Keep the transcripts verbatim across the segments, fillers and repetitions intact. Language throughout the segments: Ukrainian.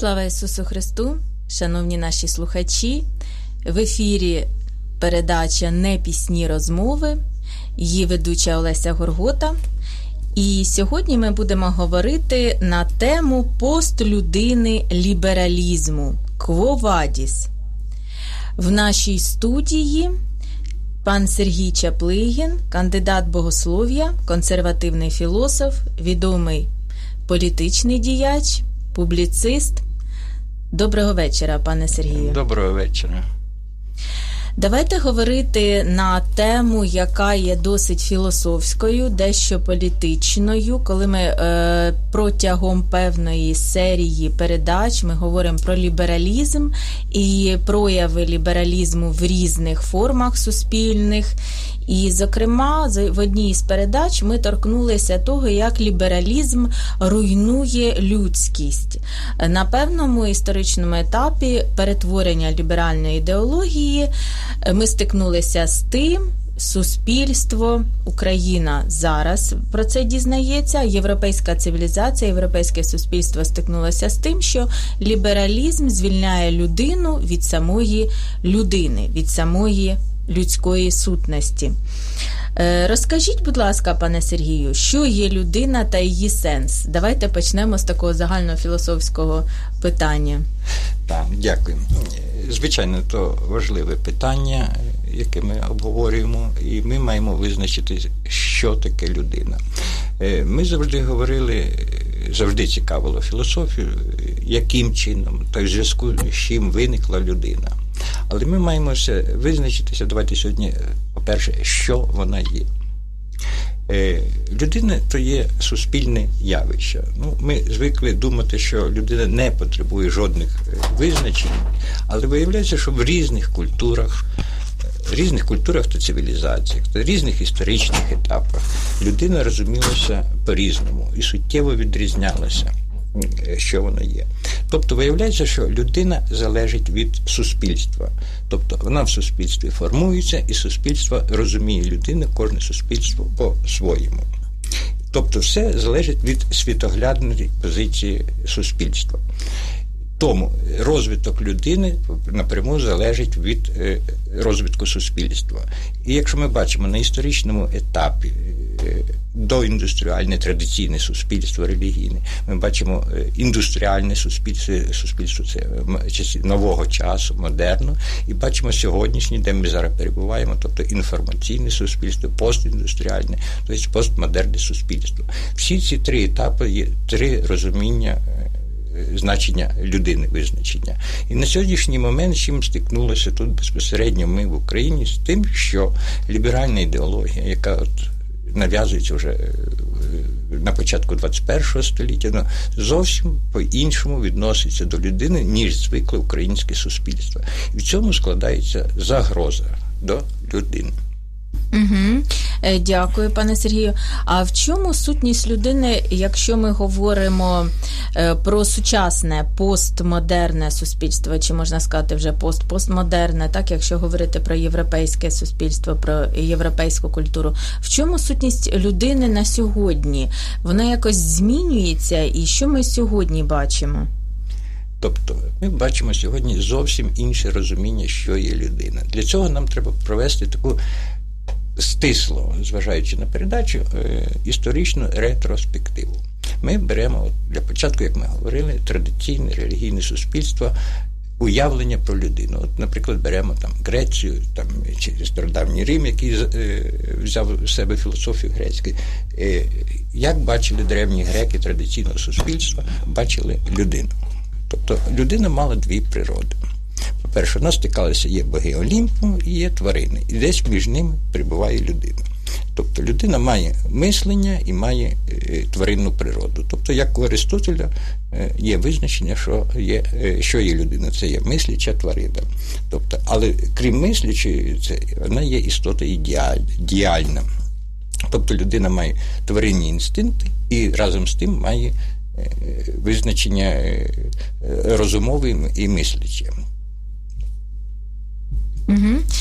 Слава Ісусу Христу! Шановні наші слухачі! В ефірі передача «Не пісні розмови», її ведуча Олеся Горгота. І сьогодні ми будемо говорити на тему постлюдини лібералізму «Quo vadis». В нашій студії пан Сергій Чаплигін, кандидат богослов'я, консервативний філософ, відомий політичний діяч, публіцист. Доброго вечора, пане Сергію. Доброго вечора. Давайте говорити на тему, яка є досить філософською, дещо політичною. Коли ми е, протягом певної серії передач ми говоримо про лібералізм і прояви лібералізму в різних формах суспільних. І, зокрема, в одній із передач ми торкнулися того, як лібералізм руйнує людськість. На певному історичному етапі перетворення ліберальної ідеології ми стикнулися з тим, суспільство, Україна зараз про це дізнається, європейська цивілізація, європейське суспільство стикнулося з тим, що лібералізм звільняє людину від самої людини, від самої людської сутності. Розкажіть, будь ласка, пане Сергію, що є людина та її сенс? Давайте почнемо з такого загальнофілософського питання. Так, дякую. Звичайно, то важливе питання, яке ми обговорюємо, і ми маємо визначити, що таке людина. Ми завжди говорили, завжди цікавило філософію, яким чином, та в зв'язку з чим виникла людина. Але ми маємо все визначитися, давайте сьогодні, по-перше, що вона є. Е, людина – то є суспільне явище. Ну, ми звикли думати, що людина не потребує жодних визначень, але виявляється, що в різних культурах, різних культурах та цивілізаціях, та різних історичних етапах людина розумілася по-різному і суттєво відрізнялася, що вона є. Тобто, виявляється, що людина залежить від суспільства. Тобто, вона в суспільстві формується, і суспільство розуміє людину, кожне суспільство по-своєму. Тобто, все залежить від світоглядної позиції суспільства. Тому розвиток людини напряму залежить від розвитку суспільства. І якщо ми бачимо на історичному етапі доіндустріальне традиційне суспільство релігійне, ми бачимо індустріальне суспільство, суспільство це нового часу, модерну, і бачимо сьогоднішнє, де ми зараз перебуваємо, тобто інформаційне суспільство, постіндустріальне, тобто постмодерне суспільство. Всі ці три етапи є три розуміння значення людини, визначення. І на сьогоднішній момент чим стикнулося тут безпосередньо ми в Україні з тим, що ліберальна ідеологія, яка от нав'язується вже на початку двадцять першого століття, ну, зовсім по-іншому відноситься до людини, ніж звикле українське суспільство. І в цьому складається загроза до людини. Угу. Дякую, пане Сергію. А в чому сутність людини, якщо ми говоримо про сучасне постмодерне суспільство, чи можна сказати вже пост-постмодерне, так, якщо говорити про європейське суспільство, про європейську культуру, в чому сутність людини на сьогодні? Вона якось змінюється, і що ми сьогодні бачимо? Тобто, ми бачимо сьогодні зовсім інше розуміння, що є людина. Для цього нам треба провести таку стисло, зважаючи на передачу, історичну ретроспективу. Ми беремо, для початку, як ми говорили, традиційне релігійне суспільство, уявлення про людину. От, наприклад, беремо там Грецію, там, чи стародавній Рим, який взяв в себе філософію грецьку. Як бачили древні греки традиційного суспільства, бачили людину. Тобто, людина мала дві природи. По-перше, у нас стикалися є боги Олімпу і є тварини. І десь між ними перебуває людина. Тобто, людина має мислення і має е, тваринну природу. Тобто, як у Аристотеля е, є визначення, що є, е, що є людина. Це є мисляча тварина. Тобто, але крім мислячої, це, вона є істота ідеаль, діяльна. Тобто, людина має тваринні інстинкти і разом з тим має е, визначення е, розумове і мисляче. Угу.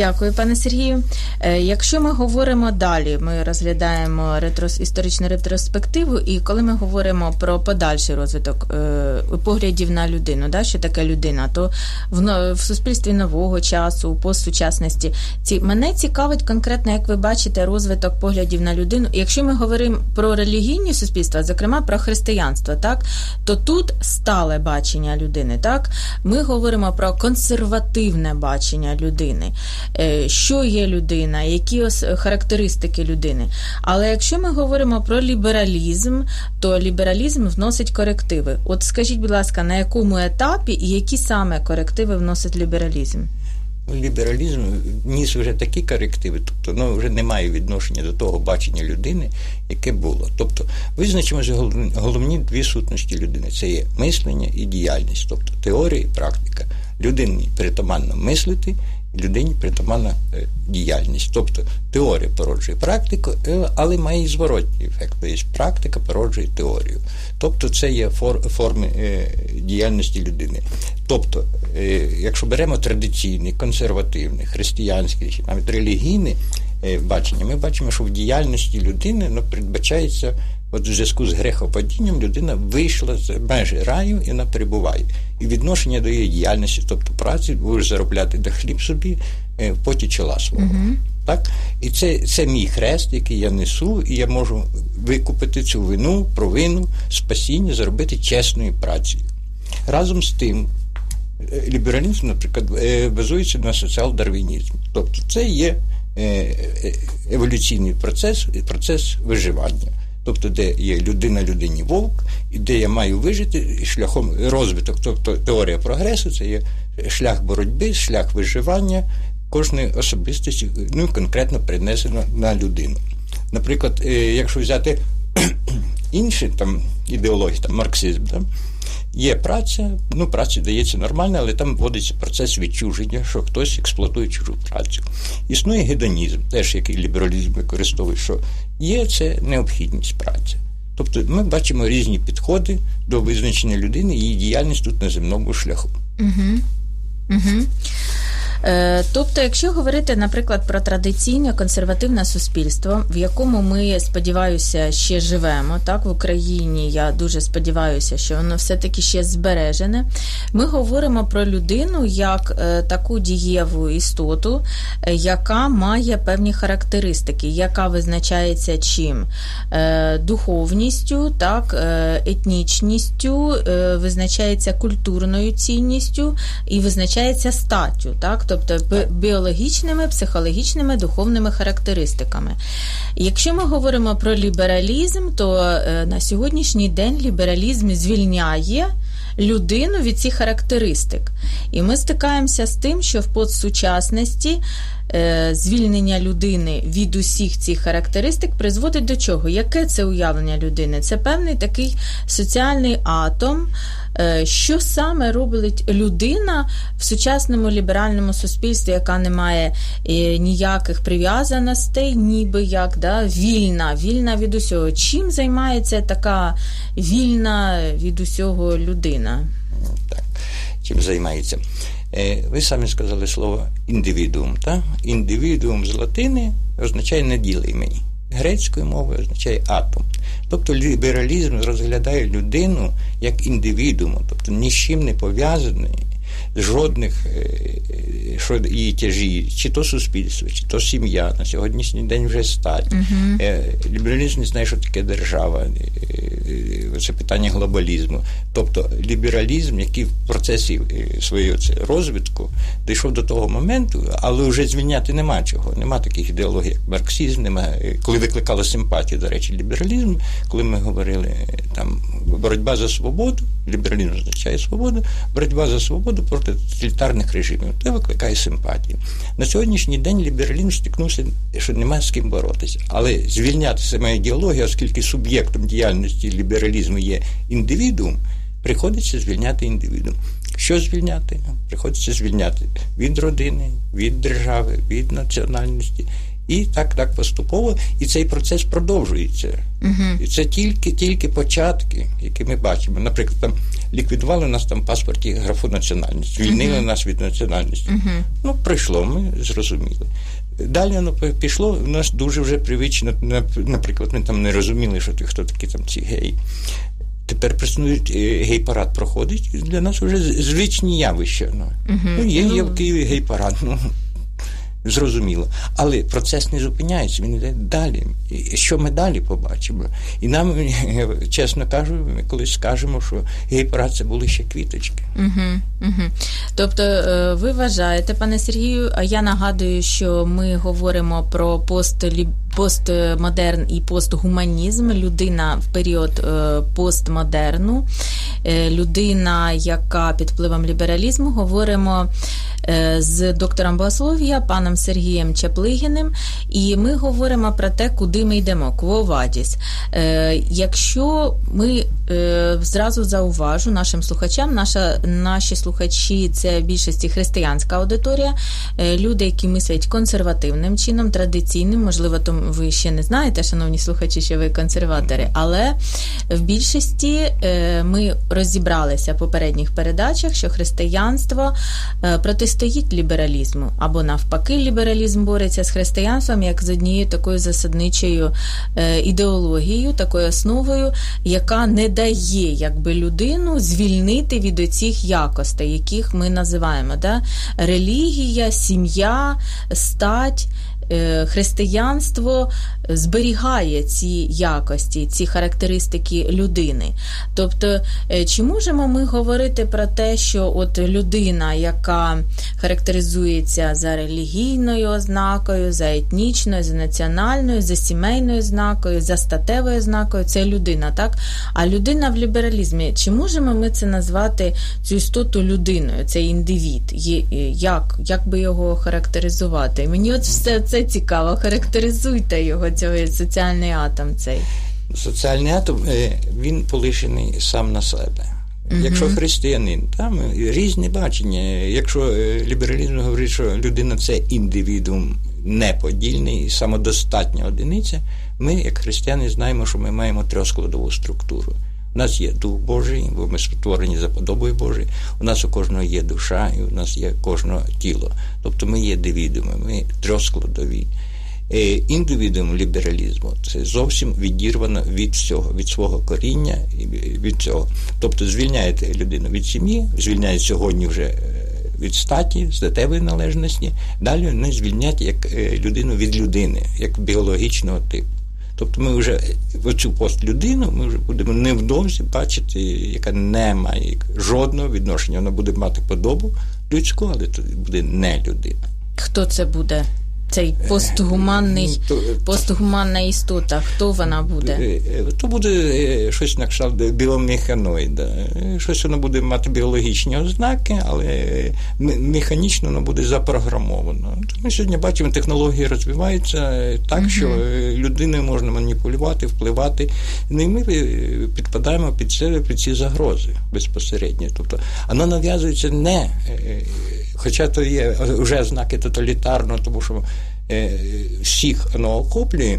Дякую, пане Сергію. Якщо ми говоримо далі, ми розглядаємо ретрос... історичну ретроспективу, і коли ми говоримо про подальший розвиток е, поглядів на людину, да, що таке людина, то в, в суспільстві нового часу, у постсучасності, ці... мене цікавить конкретно, як ви бачите, розвиток поглядів на людину. І якщо ми говоримо про релігійні суспільства, зокрема про християнство, так, то тут стале бачення людини, так? Ми говоримо про консервативне бачення людини. Що є людина, які характеристики людини. Але якщо ми говоримо про лібералізм, то лібералізм вносить корективи. От скажіть, будь ласка, на якому етапі і які саме корективи вносить лібералізм? Лібералізм вніс вже такі корективи, тобто ну, вже немає відношення до того бачення людини, яке було. Тобто визначимо головні дві сутності людини. Це є мислення і діяльність, тобто теорія і практика. Людині притаманно мислити, людині притаманна діяльність. Тобто теорія породжує практику, але має і зворотній ефект. Тобто практика породжує теорію. Тобто це є фор, форми діяльності людини. Тобто, якщо беремо традиційне, консервативне, християнське, навіть релігійне бачення, ми бачимо, що в діяльності людини ну, передбачається, от в зв'язку з грехопадінням людина вийшла з межі раю і вона перебуває. І відношення до її діяльності, тобто праці, будеш заробляти до хліб собі в поті чола свого. Uh-huh. Так? І це, це мій хрест, який я несу, і я можу викупити цю вину, провину, спасіння, заробити чесною працею. Разом з тим, лібералізм, наприклад, базується на соціал-дарвінізмі. Тобто це є еволюційний процес, процес виживання. Тобто, де є людина людині вовк, і де я маю вижити шляхом розвиток, тобто теорія прогресу, це є шлях боротьби, шлях виживання кожної особистості, ну, конкретно принесено на людину. Наприклад, якщо взяти інші там ідеології, там марксизм, там, є праця, ну, праця дається нормально, але там вводиться процес відчуження, що хтось експлуатує чужу працю. Існує гедонізм, теж який лібералізм використовує, що є це необхідність праці. Тобто ми бачимо різні підходи до визначення людини і її діяльність тут на земному шляху. Угу. Угу. Тобто, якщо говорити, наприклад, про традиційне консервативне суспільство, в якому ми, сподіваюся, ще живемо, так, в Україні, я дуже сподіваюся, що воно все-таки ще збережене, ми говоримо про людину як е, таку дієву істоту, е, яка має певні характеристики, яка визначається чим? Е, духовністю, так, е, етнічністю, е, визначається культурною цінністю і визначається статтю, так, тобто біологічними, психологічними, духовними характеристиками. Якщо ми говоримо про лібералізм, то на сьогоднішній день лібералізм звільняє людину від цих характеристик. І ми стикаємося з тим, що в постсучасності звільнення людини від усіх цих характеристик призводить до чого? Яке це уявлення людини? Це певний такий соціальний атом. Що саме робить людина в сучасному ліберальному суспільстві, яка не має ніяких прив'язаностей, ніби як, да, вільна, вільна від усього. Чим займається така вільна від усього людина? Так, чим займається? Ви самі сказали слово індивідуум, так? Індивідуум з латини означає неділимий. Грецькою мовою означає атом. Тобто лібералізм розглядає людину як індивідуум, тобто ні з чим не пов'язаний, жодних, що її тяжіє, чи то суспільство, чи то сім'я, на сьогоднішній день вже стать. Uh-huh. Лібералізм не знає, що таке держава, це питання глобалізму. Тобто лібералізм, який в процесі свого розвитку дійшов до того моменту, але вже звільняти нема чого, нема таких ідеологій, як марксизм, нема, коли викликало симпатію, до речі, лібералізм, коли ми говорили, там, боротьба за свободу, лібералізм означає свободу, боротьба за свободу проти тоталітарних режимів, це викликає симпатію. На сьогоднішній день лібералізм стикнувся, що немає з ким боротися. Але звільняти саме ідеологію, оскільки суб'єктом діяльності лібералізму є індивідуум, приходиться звільняти індивідуум. Що звільняти? Приходиться звільняти від родини, від держави, від національності І так, так поступово, і цей процес продовжується. Uh-huh. І це тільки, тільки початки, які ми бачимо. Наприклад, там ліквідували у нас там в паспорті графу національність, звільнили uh-huh. нас від національності. Uh-huh. Ну, прийшло, ми зрозуміли. Далі воно пішло, у нас дуже вже привично, наприклад, ми там не розуміли, що хто такі там ці геї. Тепер приснують, гей-парад проходить, для нас вже звичні явища. Ну, uh-huh. ну є, є в Києві гей-парад, ну, зрозуміло. Але процес не зупиняється, він йде далі. І що ми далі побачимо? І нам, чесно кажу, ми колись скажемо, що гей-парад – це були ще квіточки. Угу, угу. Тобто ви вважаєте, пане Сергію, а я нагадую, що ми говоримо про постлі... постмодерн і постгуманізм, людина в період постмодерну, людина, яка під впливом лібералізму, говоримо з доктором богослов'я, паном Сергієм Чаплигіним, і ми говоримо про те, куди ми йдемо, quo vadis. Якщо ми, зразу зауважу нашим слухачам, наша, наші слухачі – це в більшості християнська аудиторія, люди, які мислять консервативним чином, традиційним, можливо, тому ви ще не знаєте, шановні слухачі, що ви консерватори, але в більшості ми розібралися в попередніх передачах, що християнство протистоїть лібералізму, або навпаки лібералізм бореться з християнством як з однією такою засадничою ідеологією, такою основою, яка не дає якби людину звільнити від оцих якостей, яких ми називаємо, да? Релігія, сім'я, стать. Християнство зберігає ці якості, ці характеристики людини. Тобто, чи можемо ми говорити про те, що от людина, яка характеризується за релігійною ознакою, за етнічною, за національною, за сімейною ознакою, за статевою ознакою, це людина, так? А людина в лібералізмі, чи можемо ми це назвати, цю істоту людиною, цей індивід? Як? Як би його характеризувати? Мені от все це цікаво, характеризуйте його, цей соціальний атом цей. Соціальний атом, він полишений сам на себе. Uh-huh. Якщо християнин, там різні бачення. Якщо лібералізм говорить, що людина – це індивідуум неподільний, самодостатня одиниця, ми, як християни, знаємо, що ми маємо трьохскладову структуру. У нас є Дух Божий, бо ми створені за подобою Божою, у нас у кожного є душа, і у нас є кожного тіло. Тобто ми є дивідуми, ми трьохскладові. Індивідуум лібералізму – це зовсім відірвано від всього, від свого коріння, від цього. Тобто звільняєте людину від сім'ї, звільняє сьогодні вже від статі, статевої належності, далі не звільнять як людину від людини, як біологічного типу. Тобто ми вже в цю постлюдину ми вже будемо невдовзі бачити, яка не має жодного відношення. Вона буде мати подобу людську, але це буде не людина. Хто це буде? Цей постгуманний, то, постгуманна істота, хто вона буде? То буде щось на кшталт біомеханоїда. Щось воно буде мати біологічні ознаки, але механічно воно буде запрограмовано. Ми сьогодні бачимо, технології розвиваються так, що uh-huh. людиною можна маніпулювати, впливати. І ми підпадаємо під себе, під ці загрози безпосередньо. Тобто, воно нав'язується не... Хоча то є вже ознаки тоталітарного, тому що е, всіх воно охоплює,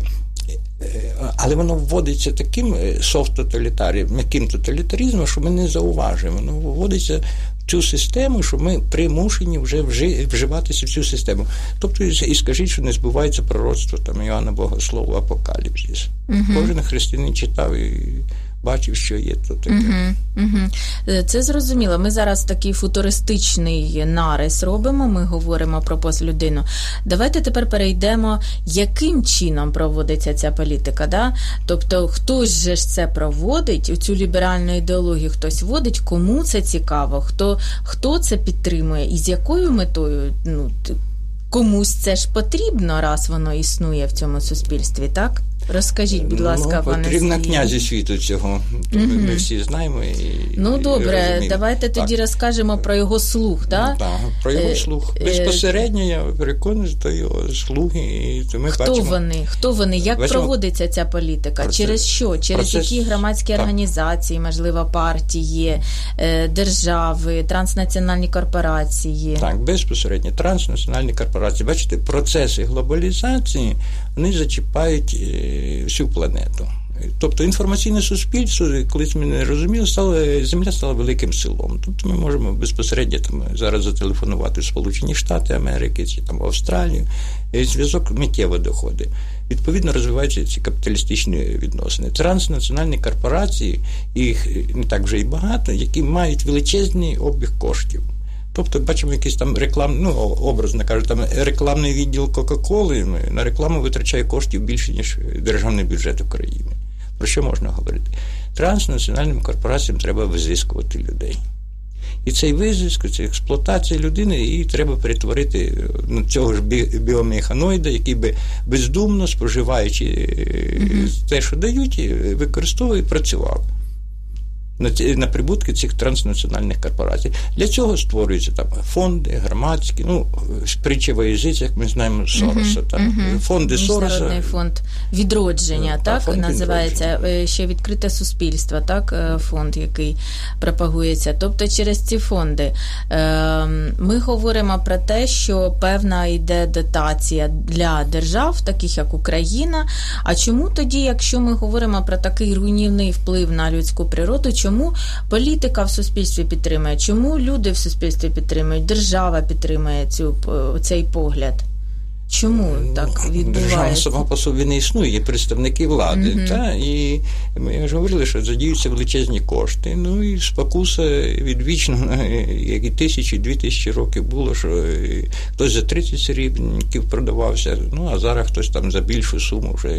е, але воно вводиться таким софт-тоталітарієм, м'яким тоталітаризмом, що ми не зауважуємо. Воно вводиться в цю систему, що ми примушені вже вжи, вживатися в цю систему. Тобто, і скажіть, що не збувається пророцтво там, Іоанна Богослова, Апокаліпсис. Угу. Кожен християнин читав і бачив, що є то таке. Угу, угу. Це зрозуміло. Ми зараз такий футуристичний нарис робимо, ми говоримо про постлюдину. Давайте тепер перейдемо, яким чином проводиться ця політика. Да? Тобто, хтось же ж це проводить, цю ліберальну ідеологію хтось вводить, кому це цікаво, хто, хто це підтримує і з якою метою, ну, комусь це ж потрібно, раз воно існує в цьому суспільстві, так? Розкажіть, будь ласка, ну, пане потрібно Сергію. князі світу цього. Угу. Ми, ми всі знаємо. І, ну, добре, і розуміємо. давайте так. тоді розкажемо про його слух, так? Так, про його слух. Безпосередньо, я переконаний, то його слуги. І то ми Хто бачимо, вони? Хто вони? Як бачимо, проводиться ця політика? процес, Через що? Через процес, які громадські так. організації, можливо, партії, держави, транснаціональні корпорації? Так, безпосередньо. Транснаціональні корпорації. Бачите, процеси глобалізації, вони зачіпають всю планету. Тобто інформаційне суспільство, колись ми не розуміли, стало, земля стала великим селом. Тобто ми можемо безпосередньо там зараз зателефонувати в Сполучені Штати Америки чи там в Австралію, і зв'язок миттєво доходить. Відповідно, розвиваються ці капіталістичні відносини. Транснаціональні корпорації, їх не так вже і багато, які мають величезний обіг коштів. Тобто, бачимо якийсь там реклам, ну, образно кажуть, там рекламний відділ Кока-Коли на рекламу витрачає коштів більше, ніж державний бюджет України. Про що можна говорити? Транснаціональним корпораціям треба визискувати людей. І цей визиск, ця експлуатація людини, її треба перетворити на цього ж біомеханоїда, який би бездумно, споживаючи mm-hmm. те, що дають, використовує і працював на, на прибутки цих транснаціональних корпорацій. Для цього створюються там фонди, громадські, ну, притча язиця, як ми знаємо, Сороса. Uh-huh, так. Uh-huh. Фонди Сороса. Міжнародний фонд відродження, uh, так, фонд називається, відродження. Ще відкрите суспільство, так, фонд, який пропагується. Тобто через ці фонди ми говоримо про те, що певна йде дотація для держав, таких як Україна. А чому тоді, якщо ми говоримо про такий руйнівний вплив на людську природу, чому політика в суспільстві підтримує? Чому люди в суспільстві підтримують? Держава підтримує цю, цей погляд? Чому так відбувається? Держава сама по собі не існує, є представники влади. Mm-hmm. Та, і ми ж говорили, що задіються величезні кошти. Ну і спокуса відвічно, як і тисячі, дві тисячі років було, що хтось за тридцять срібників продавався, ну а зараз хтось там за більшу суму вже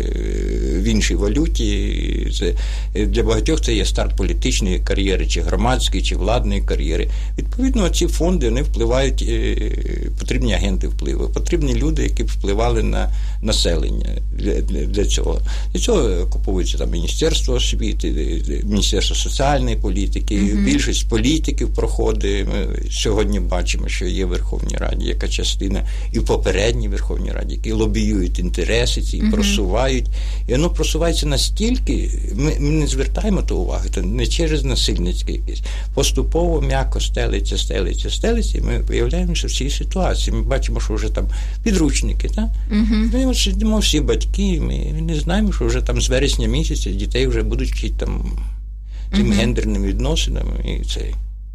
в іншій валюті. Це, для багатьох це є старт політичної кар'єри, чи громадської, чи владної кар'єри. Відповідно, ці фонди, вони впливають, потрібні агенти впливу, потрібні люди, які впливали на населення для, для, для цього. Для цього купується там Міністерство освіти, Міністерство соціальної політики, mm-hmm. більшість політиків проходить. Ми сьогодні бачимо, що є в Верховній Раді, яка частина, і в попередній Верховній Раді, які лобіюють інтереси ці, mm-hmm. просувають. І воно просувається настільки, ми, ми не звертаємо то уваги, то не через насильницьке якесь. Поступово, м'яко стелиться, стелиться, стелиться, і ми виявляємося в цій ситуації. Ми бачимо, що вже там підручники, так? Uh-huh. Ми сидимо всі батьки, ми не знаємо, що вже там з вересня місяця дітей вже будуть вчити там тим uh-huh. гендерним відносинам і це.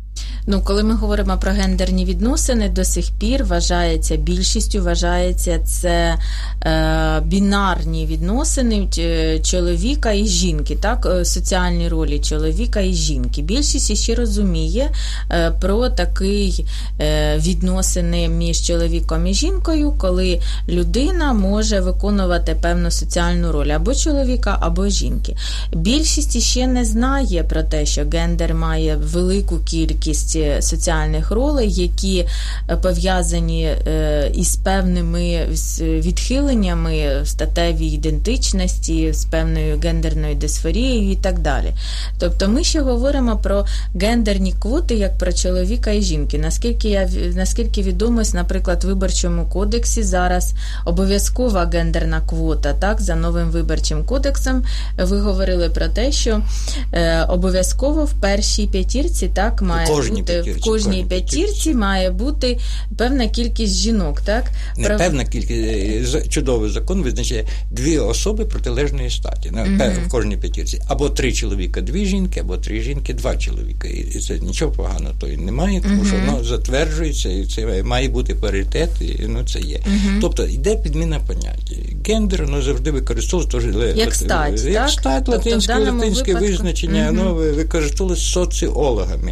Ну, коли ми говоримо про гендерні відносини, до сих пір вважається, більшістю вважається це е, бінарні відносини чоловіка і жінки, так, соціальні ролі чоловіка і жінки. Більшість ще розуміє е, про такі е, відносини між чоловіком і жінкою, коли людина може виконувати певну соціальну роль або чоловіка, або жінки. Більшість ще не знає про те, що гендер має велику кількість соціальних ролей, які пов'язані із певними відхиленнями в статевій ідентичності, з певною гендерною дисфорією і так далі. Тобто ми ще говоримо про гендерні квоти як про чоловіка і жінки. Наскільки я, наскільки відомо, наприклад, в Виборчому кодексі зараз обов'язкова гендерна квота, так, за новим Виборчим кодексом ви говорили про те, що е, обов'язково в першій п'ятірці, так, має бути в кожній п'ятірці має бути певна кількість жінок, так? Не Прав... певна кількість, чудовий закон визначає дві особи протилежної статі на uh-huh. в кожній п'ятірці. Або три чоловіка, дві жінки, або три жінки, два чоловіка. І це нічого поганого то і немає, тому uh-huh. що воно затверджується, і це має бути паритет, і ну, це є. Uh-huh. Тобто йде підміна поняття. Гендер, воно завжди використовується теж як стать, як так? стать, тобто, латинське, латинське випадку... визначення, uh-huh. воно використовується соціологами.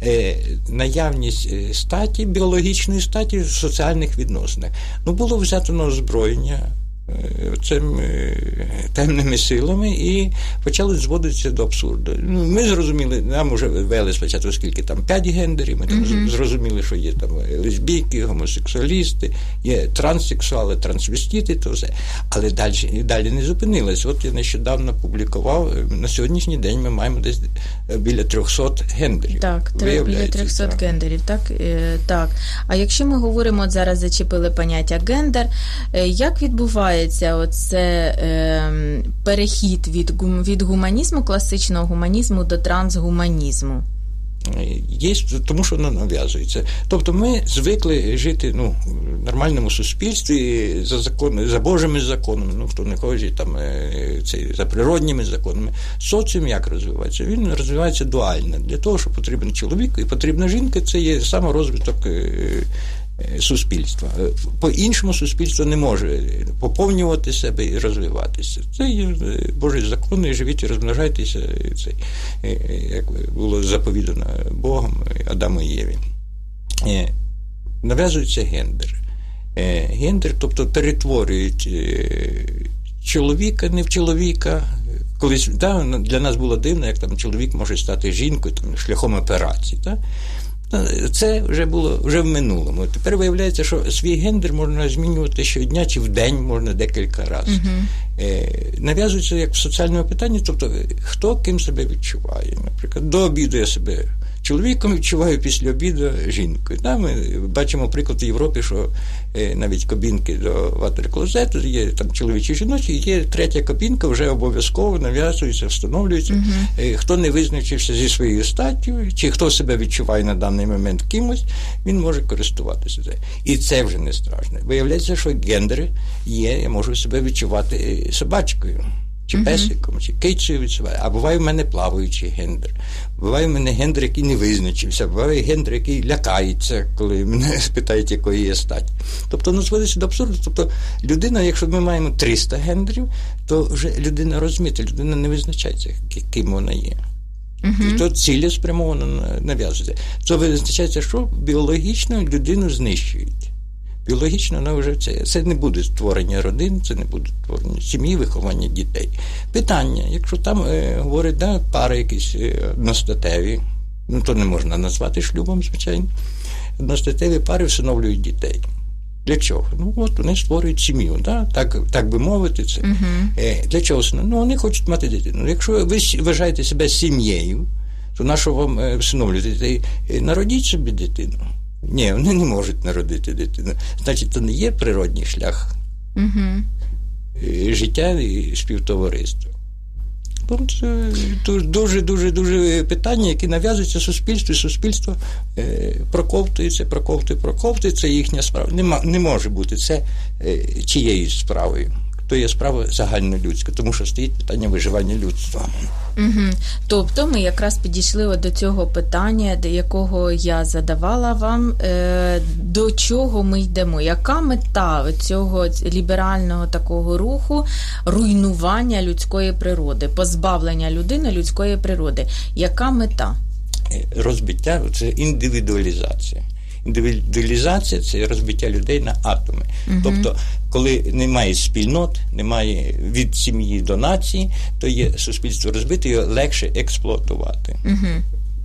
Наявність статі, біологічної статі в соціальних відносинах. Ну, було взято на озброєння цими темними силами і почали зводитися до абсурду. Ну, ми зрозуміли, нам вже ввели спочатку скільки там п'ять гендерів, ми там mm-hmm. зрозуміли, що є там лесбійки, гомосексуалісти, є транссексуали, трансвестити, то все. Але далі, далі не зупинилось. От я нещодавно публікував, на сьогоднішній день ми маємо десь біля трьохсот гендерів. Так, біля трьохсот так. гендерів, так? Е, так. А якщо ми говоримо, от зараз зачепили поняття гендер, е, як відбувається оце е, перехід від, від гуманізму, класичного гуманізму до трансгуманізму? Є, тому що воно нав'язується. Тобто ми звикли жити ну, в нормальному суспільстві за закон, за Божими законами, ну хто не хоче там це, за природніми законами. Соціум як розвивається? Він розвивається дуально. Для того, що потрібен чоловік і потрібна жінка, це є саморозвиток суспільства. По-іншому суспільство не може поповнювати себе і розвиватися. Це є Божі закони, живіть і розмножайтеся, це, як було заповідано Богом Адаму і Єві. Нав'язується гендер. Гендер, тобто перетворюють чоловіка не в чоловіка. Колись да, для нас було дивно, як там чоловік може стати жінкою там, шляхом операції. Так? Це вже було вже в минулому. Тепер виявляється, що свій гендер можна змінювати щодня чи в день, можна декілька разів. Uh-huh. Е, нав'язується як в соціальному питанні, тобто хто ким себе відчуває. Наприклад, до обіду я себе чоловіком відчуваю, після обіду жінкою. Да, ми бачимо приклад в Європі, що е, навіть кабінки до ватер-клозету є там чоловічі і жіночі, і є третя кабінка, вже обов'язково нав'язується, встановлюється. Uh-huh. Е, хто не визначився зі своєю статтю, чи хто себе відчуває на даний момент кимось, він може користуватися цим. І це вже не страшно. Виявляється, що гендери є, я можу себе відчувати собачкою. Чи песиком, чи кицею відчуваю. А буває в мене плаваючий гендер. Буває в мене гендер, який не визначився. Буває гендер, який лякається, коли мене спитають, якої є стать. Тобто, ну, зводиться до абсурду. Тобто, людина, якщо ми маємо триста гендерів, то вже людина розмита, людина не визначається, ким вона є. Uh-huh. І то цілеспрямовано нав'язується. Це визначається, що біологічно людину знищують. Біологічно вона вже це, це не буде створення родин, це не буде створення сім'ї, виховання дітей. Питання, якщо там е, говорять, да, пари якісь е, одностатеві, ну то не можна назвати шлюбом, звичайно, одностатеві пари всиновлюють дітей. Для чого? Ну, от вони створюють сім'ю, да? так, так би мовити це. Uh-huh. Е, для чого? Ну, вони хочуть мати дитину. Якщо ви вважаєте себе сім'єю, то на що вам е, всиновлювати дітей? Е, народіть собі дитину. Ні, вони не можуть народити дитину. Значить, це не є природній шлях uh-huh. життя і співтовариства. Це дуже-дуже-дуже питання, які нав'язуються суспільству, і суспільство е, проковтується, проковтує, проковтує, це їхня справа. Нема, не може бути це е, чиєюсь справою. То є справа загальнолюдська, тому що стоїть питання виживання людства. Угу. Тобто ми якраз підійшли до цього питання, до якого я задавала вам, е, до чого ми йдемо, яка мета цього ліберального такого руху руйнування людської природи, позбавлення людини людської природи, яка мета? Розбиття – це індивідуалізація. Індивідуалізація – це розбиття людей на атоми. Uh-huh. Тобто, коли немає спільнот, немає від сім'ї до нації, то є суспільство розбите, його легше експлуатувати. Uh-huh.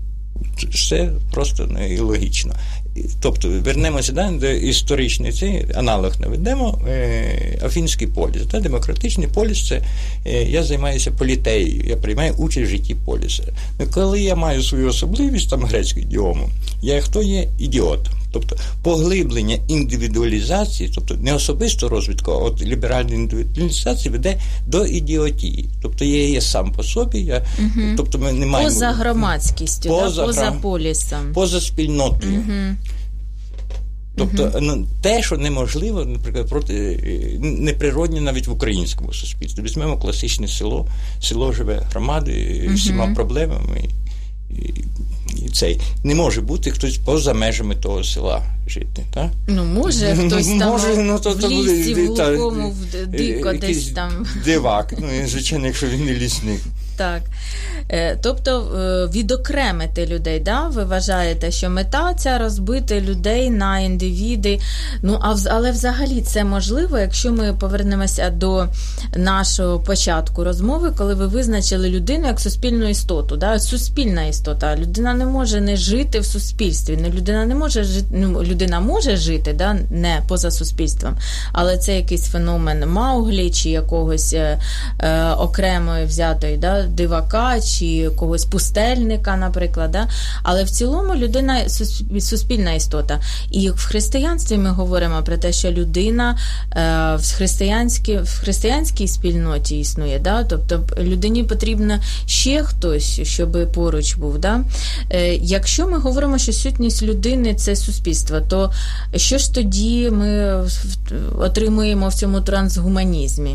Це просто нелогічно. Тобто, вернемося да, до історичний цей аналог наведемо, е, Афінський поліс. Да, демократичний поліс – це е, я займаюся політеєю, я приймаю участь в житті поліса. Ну, коли я маю свою особливість, там грецьку ідіому, я хто є? Ідіот. Тобто, поглиблення індивідуалізації, тобто не особисто розвитку, а от ліберальна індивідуалізація веде до ідіотії. Тобто, я є сам по собі, я, угу. тобто ми не маємо... Поза громадськістю, поза, да? поза полісом. Поза спільнотою. Угу. Тобто, uh-huh. ну, те, що неможливо, наприклад, проти неприродне навіть в українському суспільстві. Візьмемо класичне село, село живе громадою, uh-huh. всіма проблемами, і, і цей. Не може бути хтось поза межами того села жити, так? Ну, може, хтось там може, ну, то, в лісі, в глухому, дико десь там. Дивак, ну, звичайно, якщо він не лісник. Так. Тобто відокремити людей, да? Ви вважаєте, що мета ця розбити людей на індивіди. Ну, а але взагалі це можливо, якщо ми повернемося до нашого початку розмови, коли ви визначили людину як суспільну істоту, да? Суспільна істота. Людина не може не жити в суспільстві. Людина не може жити, ну, людина може жити, да? Не поза суспільством, але це якийсь феномен Мауглі чи якогось е, е, окремої взятої, да? Дивака чи когось пустельника, наприклад. Да? Але в цілому людина суспільна істота. І в християнстві ми говоримо про те, що людина е, в, християнській, в християнській спільноті існує. Да? Тобто людині потрібно ще хтось, щоб поруч був. Да? Е, якщо ми говоримо, що сутність людини – це суспільство, то що ж тоді ми отримуємо в цьому трансгуманізмі?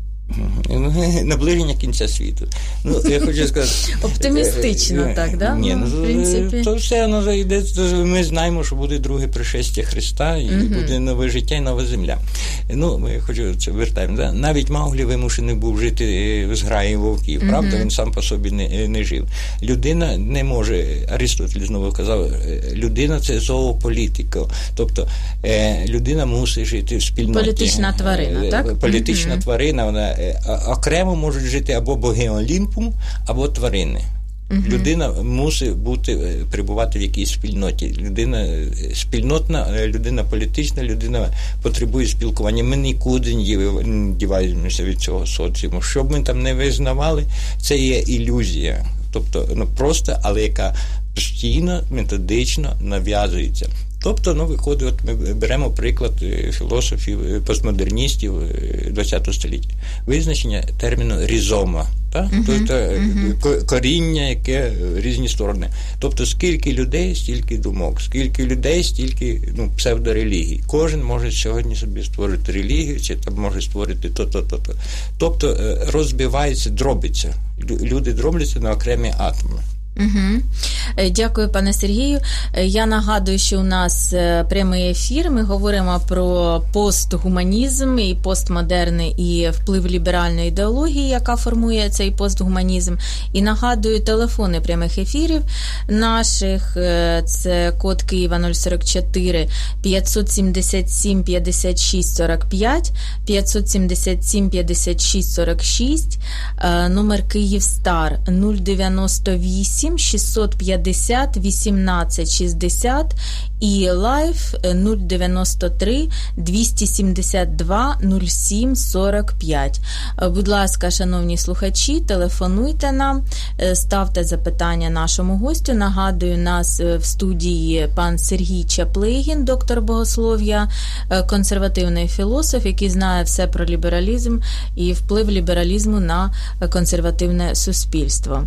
Наближення кінця світу. Ну, я хочу сказати... Оптимістично так, да? Ні, ну, в принципі. То все, воно йде, ми знаємо, що буде друге пришестя Христа, і угу. буде нове життя і нова земля. Ну, я хочу, це вертаємо, да? Навіть Мауглі вимушений був жити в зграї вовків, угу. правда? Він сам по собі не, не жив. Людина не може, Аристотель знову казав, людина – це зоополітика. Тобто, людина мусить жити в спільноті. Політична тварина, так? Політична угу. тварина, вона окремо можуть жити або боги Олімпу, або тварини. Uh-huh. Людина мусить бути, перебувати в якійсь спільноті. Людина спільнотна, людина політична, людина потребує спілкування. Ми нікуди не діваємося від цього соціуму. Що б ми там не визнавали, це є ілюзія. Тобто, ну, просто, але яка постійно, методично нав'язується. Тобто, ну, виходить, от ми беремо приклад філософів, постмодерністів ХХ століття. Визначення терміну різома, так? Uh-huh. Тобто uh-huh. коріння, яке різні сторони. Тобто, скільки людей, стільки думок, скільки людей, стільки, ну, псевдорелігій. Кожен може сьогодні собі створити релігію, чи там може створити то-то-то-то. Тобто, розбивається, дробиться. Люди дробляться на окремі атоми. Угу. Дякую, пане Сергію. Я нагадую, що у нас прямий ефір. Ми говоримо про постгуманізм і постмодерн, і вплив ліберальної ідеології, яка формує цей постгуманізм. І нагадую, телефони прямих ефірів наших. Це код Києва нуль сорок чотири п'ятсот сімдесят сім п'ятдесят шість сорок п'ять, п'ятсот сімдесят сім п'ятдесят шість сорок шість, номер Київстар нуль дев'яносто вісім шістсот п'ятдесят вісімнадцять шістдесят і лайф нуль дев'яносто три двісті сімдесят два нуль сім сорок п'ять. Будь ласка, шановні слухачі, телефонуйте нам, ставте запитання нашому гостю. Нагадую, нас в студії пан Сергій Чаплигін, доктор богослов'я, консервативний філософ, який знає все про лібералізм і вплив лібералізму на консервативне суспільство.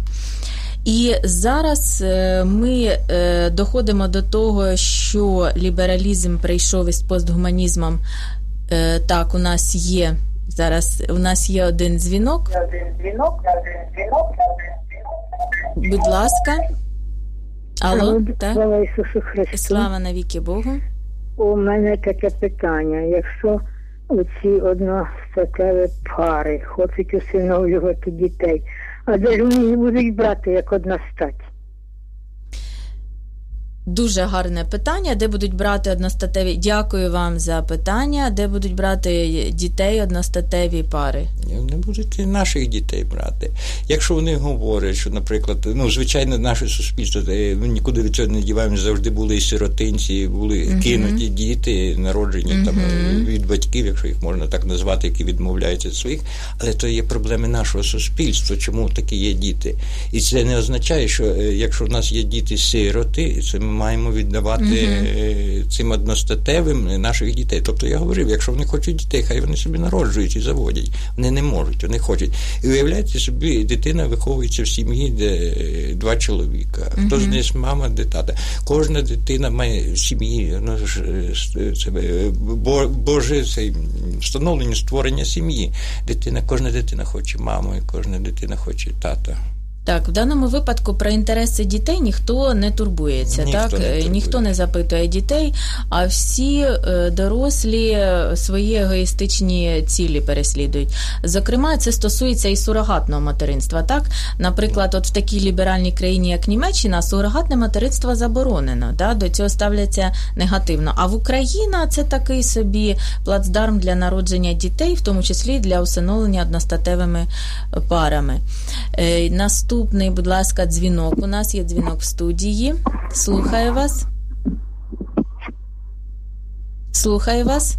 І зараз ми доходимо до того, що лібералізм прийшов із постгуманізмом. Так, у нас є зараз у нас є один дзвінок. Будь ласка. Алло, так? Слава Ісусу Христу. Слава навіки Богу. У мене таке питання. Якщо оці одностатеві пари хочуть усиновлювати дітей, а де ж вони їх будуть брати, як одна стать? Дуже гарне питання. Де будуть брати одностатеві? Дякую вам за питання. Де будуть брати дітей одностатеві пари? Не будуть і наших дітей брати. Якщо вони говорять, що, наприклад, ну, звичайно, наше суспільство, ми нікуди від цього не діваємося, завжди були і сиротинці, були uh-huh. кинуті діти, народжені uh-huh. там від батьків, якщо їх можна так назвати, які відмовляються від своїх, але то є проблеми нашого суспільства, чому такі є діти. І це не означає, що якщо в нас є діти-сироти, це ми маємо віддавати uh-huh. цим одностатевим наших дітей. Тобто я говорив, якщо вони хочуть дітей, хай вони собі народжують і заводять. Вони не можуть, вони хочуть. І уявляєте собі, дитина виховується в сім'ї, де два чоловіка. Uh-huh. Хто з них мама, де тата. Кожна дитина має в сім'ї, ну, це Боже це встановлення створення сім'ї. Дитина, кожна дитина хоче маму, і кожна дитина хоче тата. Так, в даному випадку про інтереси дітей ніхто не турбується, ніхто так? Не турбує. Ніхто не запитує дітей, а всі дорослі свої егоїстичні цілі переслідують. Зокрема, це стосується і сурогатного материнства, так? Наприклад, от в такій ліберальній країні, як Німеччина, сурогатне материнство заборонено, так? До цього ставляться негативно. А в Україні це такий собі плацдарм для народження дітей, в тому числі для усиновлення одностатевими парами. Наступний, будь ласка, дзвінок. У нас є дзвінок в студії. Слухаю вас. Слухаю вас.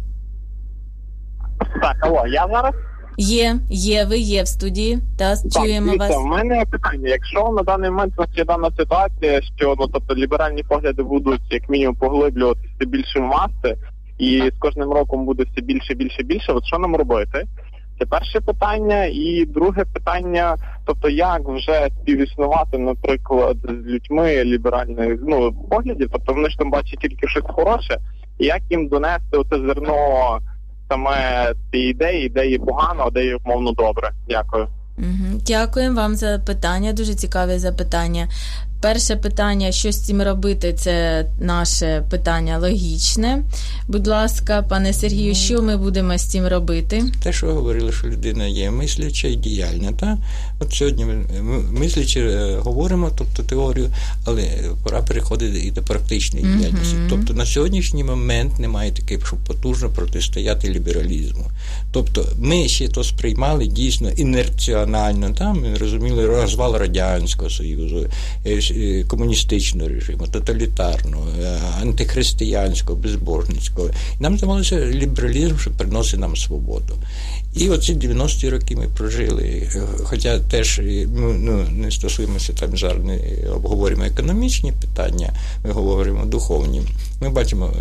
Так, алло, я зараз? Є, є, ви є в студії. Та, чуємо вас. У мене питання. Якщо на даний момент у нас є дана ситуація, що ну, тобто, ліберальні погляди будуть як мінімум поглиблюватися все більше в маси, і з кожним роком буде все більше, більше, більше, от що нам робити? Це перше питання. І друге питання, тобто як вже співіснувати, наприклад, з людьми ліберальних ну, поглядів, тобто вони ж там бачать тільки щось хороше, і як їм донести оце зерно саме цієї ідеї, ідеї погано, а ідеї, умовно, добре. Дякую. Угу. Дякуємо вам за питання, дуже цікаве запитання. Перше питання, що з цим робити, це наше питання логічне. Будь ласка, пане Сергію, що ми будемо з цим робити? Те, що ви говорили, що людина є мисляча і діяльна. Та? От сьогодні ми мислячи говоримо, тобто теорію, але пора переходити і до практичної mm-hmm. діяльності. Тобто на сьогоднішній момент немає таких, щоб потужно протистояти лібералізму. Тобто ми ще то сприймали дійсно інерціонально, та? Ми розуміли розвал Радянського Союзу, комуністичного режиму, тоталітарного, антихристиянського, безбожницького. І нам здавалося лібералізм, що приносить нам свободу. І оці дев'яності роки ми прожили, хоча теж ну, ну, не стосуємося там зараз, не обговорюємо економічні питання, ми говоримо духовні. Ми бачимо,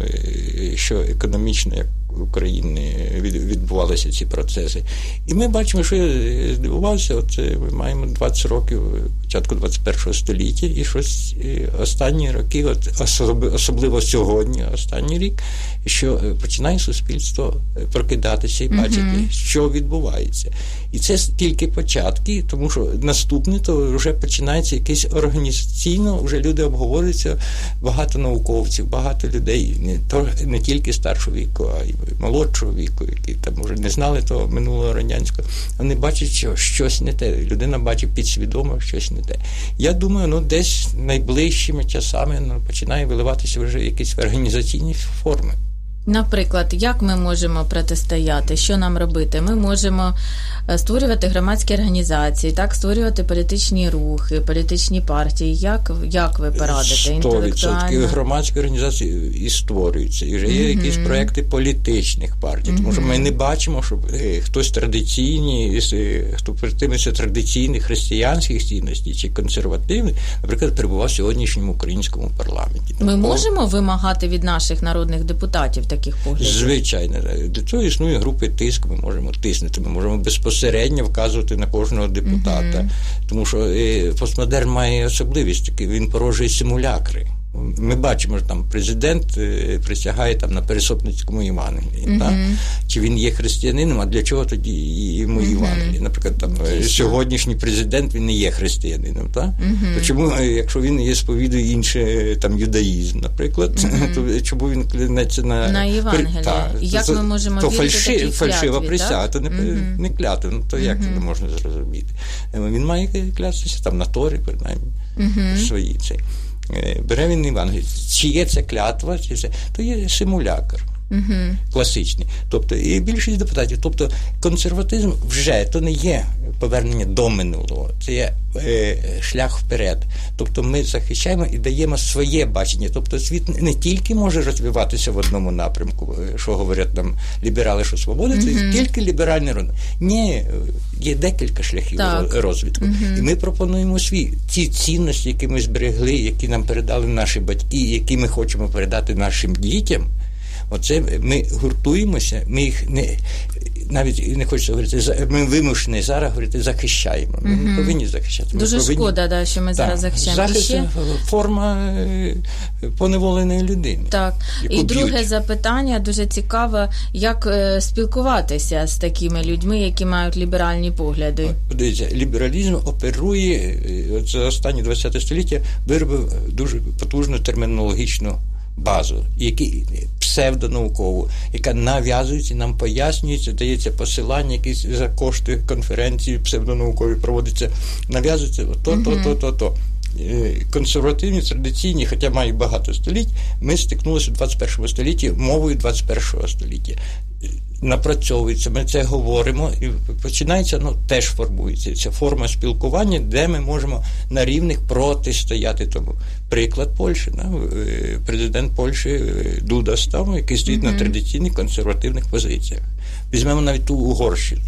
що економічно, як в Україні відбувалися ці процеси. І ми бачимо, що я здивувався, от ми маємо двадцять років, початку двадцять першого століття, і щось останні роки, от особливо сьогодні, останній рік, що починає суспільство прокидатися і бачити, mm-hmm. що відбувається. І це тільки початки, тому що наступне, то вже починається якесь організаційно, вже люди обговорюються, багато науковців, багато людей, не, то, не тільки старшого віку, а й молодшого віку, які там вже не знали того минулого радянського. Вони бачать, що щось не те. Людина бачить підсвідомо, щось не те. Я думаю, ну десь найближчими часами ну, починає виливатися вже якісь організаційні форми. Наприклад, як ми можемо протистояти? Що нам робити? Ми можемо створювати громадські організації, так, створювати політичні рухи, політичні партії. Як, як ви порадите? Інтелектуально? Громадські організації і створюються. І вже є mm-hmm. якісь проекти політичних партій. Mm-hmm. Тому що ми не бачимо, щоб е, хтось традиційний, хто притримується традиційних християнських цінностей чи консервативних, наприклад, перебував в сьогоднішньому українському парламенті. Ми Такого... можемо вимагати від наших народних депутатів таких поглядів? Звичайно. Для цього існує групи тиску, ми можемо тиснути, ми можемо безпосередньо вказувати на кожного депутата. Mm-hmm. Тому що е, постмодерн має особливість, він породжує симулякри. Ми бачимо, що там президент е, присягає там на Пересопницькому Євангелії. Mm-hmm. Так? Чи він є християнином, а для чого тоді йому mm-hmm. Євангеліє? Наприклад, там mm-hmm. сьогоднішній президент, він не є християнином. Так? Mm-hmm. То чому, якщо він є сповідує інше, там, юдаїзм, наприклад, mm-hmm. то чому він клянеться на... На Євангелії. Та, як то, ми можемо то вірити фальши, такій фальшива клятві, присяга, то не, mm-hmm. не клятва, ну, то як mm-hmm. це можна зрозуміти? Він має клятися там на Торі, принаймні, mm-hmm. свої цей. Бере він Євангеліє. Чи є це клятва, чи це, то є симулякр. Uh-huh. Класичний. Тобто, і більшість депутатів. Тобто, консерватизм вже то не є повернення до минулого, це є е, шлях вперед. Тобто, ми захищаємо і даємо своє бачення. Тобто, світ не тільки може розвиватися в одному напрямку, що говорять нам ліберали, що свобода, uh-huh. це тільки ліберальний розвиток. Ні, є декілька шляхів так. розвитку. Uh-huh. І ми пропонуємо свій. Ці цінності, які ми зберегли, які нам передали наші батьки, які ми хочемо передати нашим дітям, Оце ми гуртуємося, ми їх не, навіть не хочеться говорити, ми вимушені зараз говорити, захищаємо. Ми mm-hmm. не повинні захищати. Ми Дуже повинні... шкода, да, що ми так. зараз захищаємо. Захист ще... – форма поневоленої людини. Так. І друге б'ють. Запитання, дуже цікаве, як е, спілкуватися з такими людьми, які мають ліберальні погляди? Подивіться, лібералізм оперує, за останні ХХ століття виробив дуже потужну термінологічну базу, які псевдонаукову, яка нав'язується, нам пояснюється, дається посилання, якісь за кошти конференції псевдонаукові проводиться, нав'язується то, то, то, то, то. Консервативні, традиційні, хоча мають багато століть, ми стикнулися у двадцять першому столітті мовою двадцять першого століття. Напрацьовується, ми це говоримо, і починається, ну, теж формується ця форма спілкування, де ми можемо на рівних протистояти тому. Приклад Польщі, да? Президент Польщі Дуда став, який стоїть mm-hmm. на традиційних консервативних позиціях. Візьмемо навіть ту Угорщину.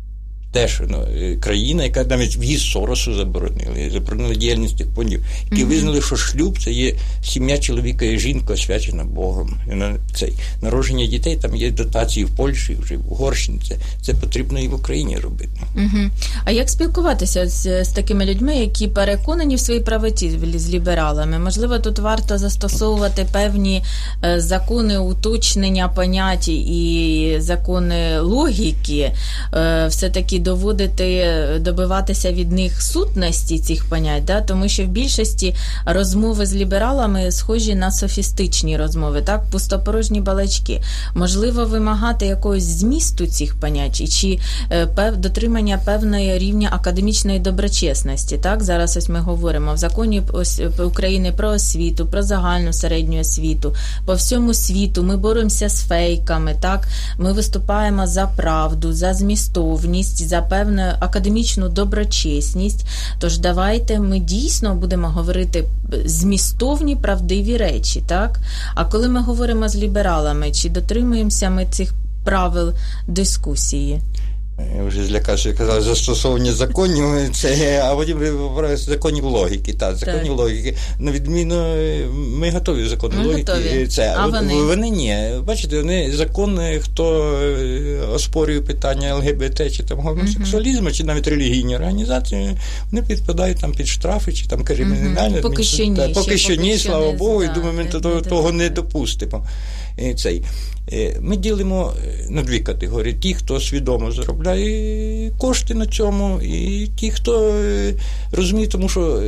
Теж ну, країна, яка навіть в'їзд Соросу заборонили, заборонили діяльність тих фондів, які mm-hmm. визнали, що шлюб – це є сім'я чоловіка і жінка, освячена Богом. І на цей народження дітей, там є дотації в Польщі, вже в Угорщині. Це, це потрібно і в Україні робити. Mm-hmm. А як спілкуватися з, з такими людьми, які переконані в своїй правоті з лібералами? Можливо, тут варто застосовувати певні е, закони уточнення понять і закони логіки, е, все-таки доводити, добиватися від них сутності цих понять, да? Тому що в більшості розмови з лібералами схожі на софістичні розмови, так, пустопорожні балачки. Можливо, вимагати якогось змісту цих понять, і чи пев, дотримання певної рівня академічної доброчесності, так, зараз ось ми говоримо в законі ось, України про освіту, про загальну середню освіту, по всьому світу ми боремося з фейками, так, ми виступаємо за правду, за змістовність, за певну академічну доброчесність. Тож давайте ми дійсно будемо говорити змістовні, правдиві речі, так? А коли ми говоримо з лібералами, чи дотримуємося ми цих правил дискусії? Я вже злякався, казав, застосовування законів, це, а потім законів логіки. Та, законів так. логіки. На відміну, ми готові закони ми логіки. Готові. Це, а вони? Вони ні. Бачите, вони закони, хто оспорює питання ЛГБТ, чи там гомосексуалізму, uh-huh. чи навіть релігійні організації, вони підпадають там під штрафи, чи там кримінальні. Uh-huh. Поки що ні. Поки, поки що ні, слава Богу, і думаю, ми не, того, не того не допустимо. І цей. Ми ділимо на дві категорії. Ті, хто свідомо заробляє кошти на цьому, і ті, хто розуміє, тому що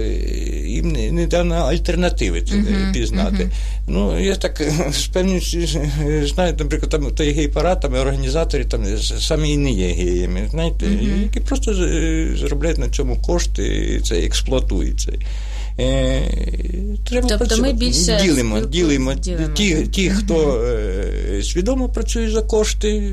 їм не дано альтернативи це uh-huh, пізнати. Uh-huh. Ну, я так з певністю знаю, наприклад, там той гей-парад, там організатори там самі і не є геями, знаєте, uh-huh. які просто заробляють на цьому кошти, і це експлуатують це. Треба тобто працювати. Ми більше ділимо, ділимо. ділимо. Ті, ті хто uh-huh. свідомо працює за кошти,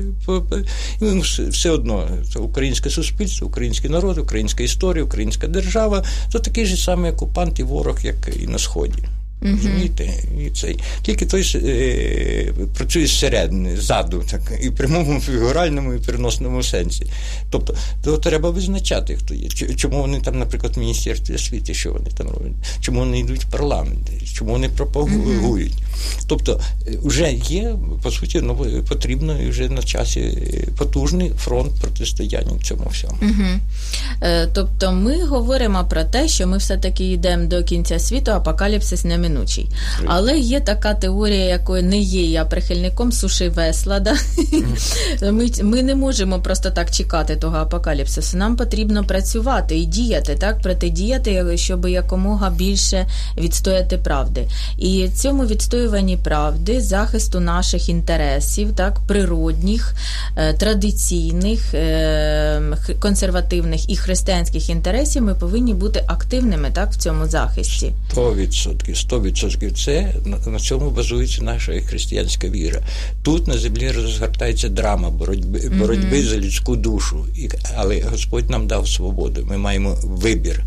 все одно це українське суспільство, український народ, українська історія, українська держава, це такий же самий окупант і ворог, як і на Сході. Uh-huh. Розумієте? І цей. Тільки той е, працює зсередини, ззаду, так, і в прямому, фігуральному, і переносному сенсі. Тобто, то треба визначати, хто є. Чому вони там, наприклад, в Міністерстві освіти, що вони там роблять? Чому вони йдуть в парламент? Чому вони пропагують? Uh-huh. Тобто, вже є, по суті, ну, потрібно і вже на часі потужний фронт протистояння цьому всьому. Uh-huh. Е, тобто, ми говоримо про те, що ми все-таки йдемо до кінця світу, апокаліпсис не минучий. Але є така теорія, якої не є я прихильником, суши весла. Да? Mm. Ми, ми не можемо просто так чекати того апокаліпсису. Нам потрібно працювати і діяти, так, протидіяти, щоб якомога більше відстояти правди. І цьому відстоюванні правди, захисту наших інтересів, так, природних, традиційних, консервативних і християнських інтересів, ми повинні бути активними, так, в цьому захисті. сто відсотків. сто відсотків це, на цьому базується наша християнська віра. Тут на землі розгортається драма боротьби, боротьби mm-hmm. за людську душу. І, але Господь нам дав свободу. Ми маємо вибір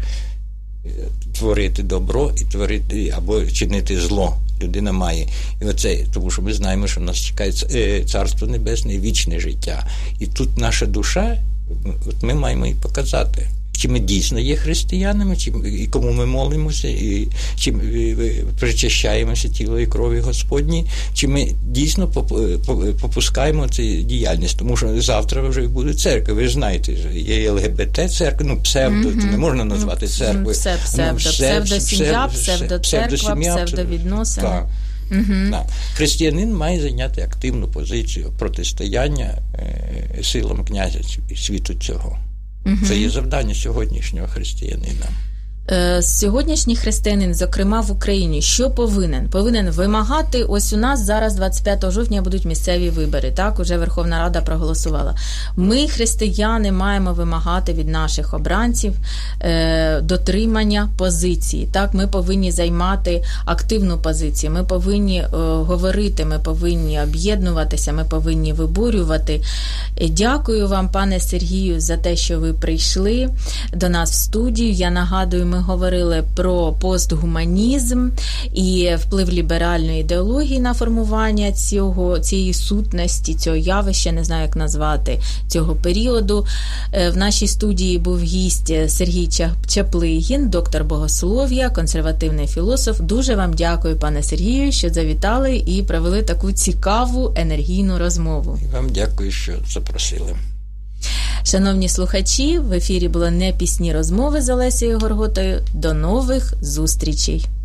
творити добро і творити або чинити зло. Людина має. І оце, тому що ми знаємо, що нас чекає Царство Небесне і вічне життя. І тут наша душа, от ми маємо її показати. чи ми дійсно є християнами, чи і кому ми молимося, і чи причащаємося тіло і крові Господні, чи ми дійсно попускаємо цю діяльність, тому що завтра вже буде церква, ви ж знаєте, є ЛГБТ-церква, ну, псевдо, mm-hmm. це не можна назвати церквою. Все, псевдо, ну, псевдосім'я, псевдоцерква, псевдовідносини. Так. Uh-huh. Да. Християнин має зайняти активну позицію протистояння е, силам князя світу цього. Uh-huh. Це є завдання сьогоднішнього християнина. Сьогоднішній християнин, зокрема в Україні, що повинен? Повинен вимагати, ось у нас зараз двадцять п'ятого жовтня будуть місцеві вибори, так, уже Верховна Рада проголосувала. Ми, християни, маємо вимагати від наших обранців е, дотримання позиції, так, ми повинні займати активну позицію, ми повинні е, говорити, ми повинні об'єднуватися, ми повинні виборювати. Дякую вам, пане Сергію, за те, що ви прийшли до нас в студію. Я нагадую, ми говорили про постгуманізм і вплив ліберальної ідеології на формування цього, цієї сутності, цього явища, не знаю, як назвати, цього періоду. В нашій студії був гість Сергій Чаплигін, доктор богослов'я, консервативний філософ. Дуже вам дякую, пане Сергію, що завітали і провели таку цікаву, енергійну розмову. І вам дякую, що запросили. Шановні слухачі, в ефірі були непісні розмови з Олесею Горготою. До нових зустрічей!